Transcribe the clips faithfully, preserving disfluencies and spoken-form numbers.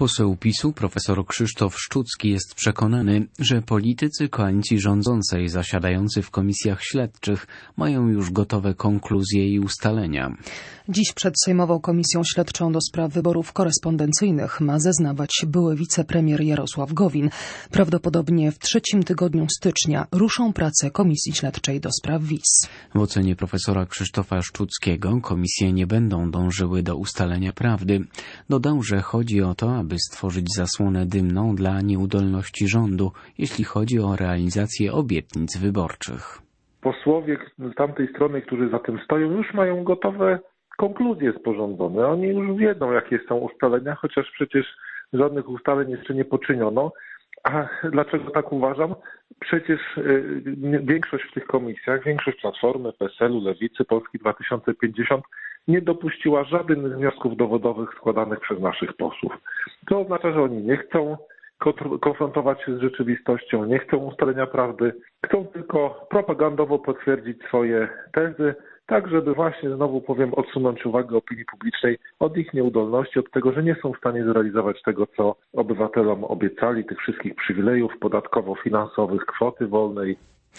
Poseł PiSu profesor Krzysztof Szczucki jest przekonany, że politycy koalicji rządzącej zasiadający w komisjach śledczych mają już gotowe konkluzje i ustalenia. Dziś przed Sejmową Komisją Śledczą do spraw wyborów korespondencyjnych ma zeznawać były wicepremier Jarosław Gowin. Prawdopodobnie w trzecim tygodniu stycznia ruszą prace Komisji Śledczej do spraw wiz. W ocenie profesora Krzysztofa Szczuckiego komisje nie będą dążyły do ustalenia prawdy. Dodał, że chodzi o to, aby stworzyć zasłonę dymną dla nieudolności rządu, jeśli chodzi o realizację obietnic wyborczych. Posłowie z tamtej strony, którzy za tym stoją, już mają gotowe konkluzje sporządzone. Oni już wiedzą, jakie są ustalenia, chociaż przecież żadnych ustaleń jeszcze nie poczyniono. A dlaczego tak uważam? Przecież większość w tych komisjach, większość Platformy, P S L u, Lewicy, Polski dwa tysiące pięćdziesiąt nie dopuściła żadnych wniosków dowodowych składanych przez naszych posłów. To oznacza, że oni nie chcą konfrontować się z rzeczywistością, nie chcą ustalenia prawdy, chcą tylko propagandowo potwierdzić swoje tezy, tak żeby właśnie, znowu powiem, odsunąć uwagę opinii publicznej od ich nieudolności, od tego, że nie są w stanie zrealizować tego, co obywatelom obiecali, tych wszystkich przywilejów podatkowo-finansowych, kwoty wolnej.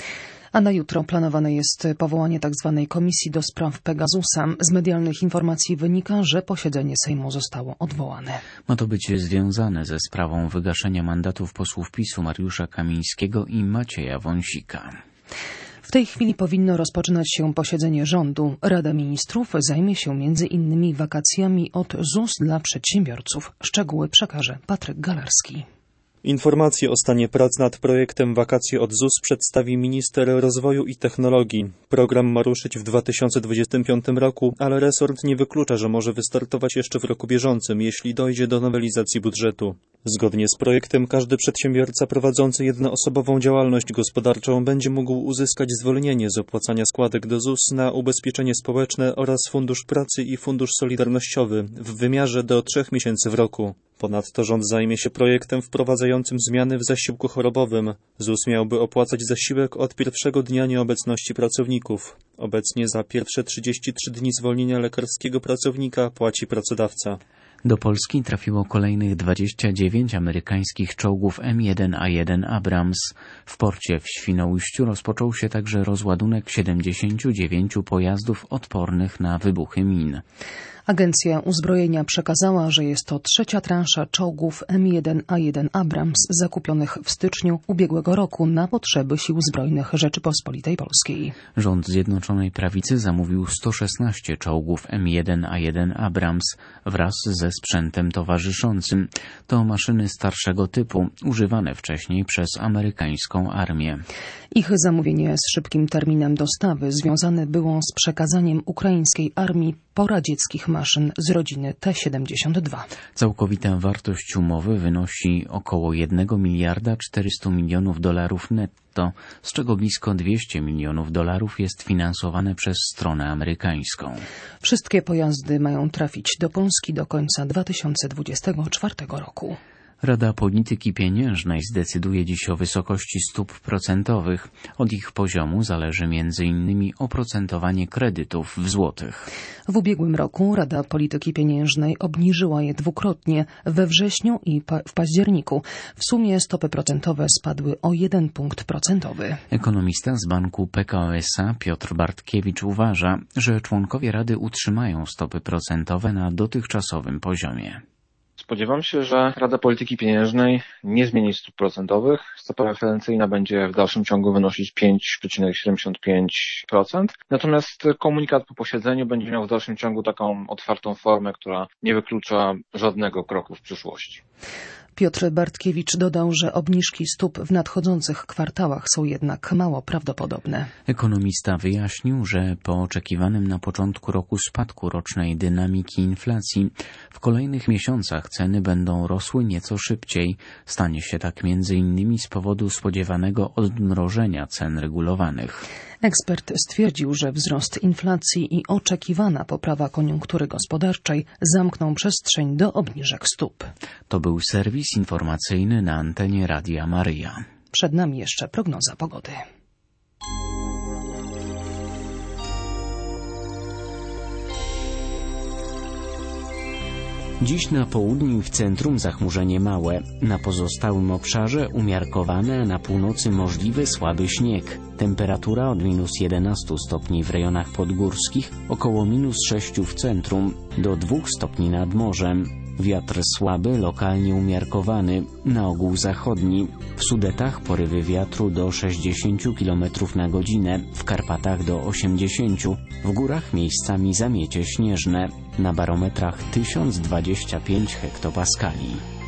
A na jutro planowane jest powołanie tzw. Komisji do spraw Pegasusa. Z medialnych informacji wynika, że posiedzenie Sejmu zostało odwołane. Ma to być związane ze sprawą wygaszenia mandatów posłów PiSu Mariusza Kamińskiego i Macieja Wąsika. W tej chwili powinno rozpoczynać się posiedzenie rządu. Rada Ministrów zajmie się między innymi wakacjami od Z U S dla przedsiębiorców. Szczegóły przekaże Patryk Galarski. Informacje o stanie prac nad projektem Wakacje od Z U S przedstawi minister rozwoju i technologii. Program ma ruszyć w dwa tysiące dwudziestym piątym roku, ale resort nie wyklucza, że może wystartować jeszcze w roku bieżącym, jeśli dojdzie do nowelizacji budżetu. Zgodnie z projektem każdy przedsiębiorca prowadzący jednoosobową działalność gospodarczą będzie mógł uzyskać zwolnienie z opłacania składek do Z U S na ubezpieczenie społeczne oraz Fundusz Pracy i Fundusz Solidarnościowy w wymiarze do trzech miesięcy w roku. Ponadto rząd zajmie się projektem wprowadzającym zmiany w zasiłku chorobowym. Z U S miałby opłacać zasiłek od pierwszego dnia nieobecności pracowników. Obecnie za pierwsze trzydzieści trzy dni zwolnienia lekarskiego pracownika płaci pracodawca. Do Polski trafiło kolejnych dwadzieścia dziewięć amerykańskich czołgów M jeden A jeden Abrams. W porcie w Świnoujściu rozpoczął się także rozładunek siedemdziesięciu dziewięciu pojazdów odpornych na wybuchy min. Agencja Uzbrojenia przekazała, że jest to trzecia transza czołgów M jeden A jeden Abrams zakupionych w styczniu ubiegłego roku na potrzeby Sił Zbrojnych Rzeczypospolitej Polskiej. Rząd Zjednoczonej Prawicy zamówił sto szesnaście czołgów M jeden A jeden Abrams wraz ze sprzętem towarzyszącym. To maszyny starszego typu, używane wcześniej przez amerykańską armię. Ich zamówienie z szybkim terminem dostawy związane było z przekazaniem ukraińskiej armii poradzieckich maszyn z rodziny T siedemdziesiąt dwa. Całkowita wartość umowy wynosi około jednego miliarda czterystu milionów dolarów netto, z czego blisko dwieście milionów dolarów jest finansowane przez stronę amerykańską. Wszystkie pojazdy mają trafić do Polski do końca dwa tysiące dwudziestego czwartego roku. Rada Polityki Pieniężnej zdecyduje dziś o wysokości stóp procentowych. Od ich poziomu zależy między innymi oprocentowanie kredytów w złotych. W ubiegłym roku Rada Polityki Pieniężnej obniżyła je dwukrotnie, we wrześniu i pa- w październiku. W sumie stopy procentowe spadły o jeden punkt procentowy. Ekonomista z banku P K O S A Piotr Bartkiewicz uważa, że członkowie Rady utrzymają stopy procentowe na dotychczasowym poziomie. Spodziewam się, że Rada Polityki Pieniężnej nie zmieni stóp procentowych. Stopa referencyjna będzie w dalszym ciągu wynosić pięć przecinek siedemdziesiąt pięć procent. Natomiast komunikat po posiedzeniu będzie miał w dalszym ciągu taką otwartą formę, która nie wyklucza żadnego kroku w przyszłości. Piotr Bartkiewicz dodał, że obniżki stóp w nadchodzących kwartałach są jednak mało prawdopodobne. Ekonomista wyjaśnił, że po oczekiwanym na początku roku spadku rocznej dynamiki inflacji w kolejnych miesiącach ceny będą rosły nieco szybciej. Stanie się tak między innymi z powodu spodziewanego odmrożenia cen regulowanych. Ekspert stwierdził, że wzrost inflacji i oczekiwana poprawa koniunktury gospodarczej zamkną przestrzeń do obniżek stóp. To był serwis informacyjny na antenie Radia Maryja. Przed nami jeszcze prognoza pogody. Dziś na południu i w centrum zachmurzenie małe. Na pozostałym obszarze umiarkowane, a na północy możliwy słaby śnieg. Temperatura od minus jedenastu stopni w rejonach podgórskich, około minus sześciu w centrum, do dwóch stopni nad morzem. Wiatr słaby, lokalnie umiarkowany, na ogół zachodni. W Sudetach porywy wiatru do sześćdziesięciu kilometrów na godzinę, w Karpatach do osiemdziesięciu, w górach miejscami zamiecie śnieżne. Na barometrach tysiąc dwadzieścia pięć hektopaskali.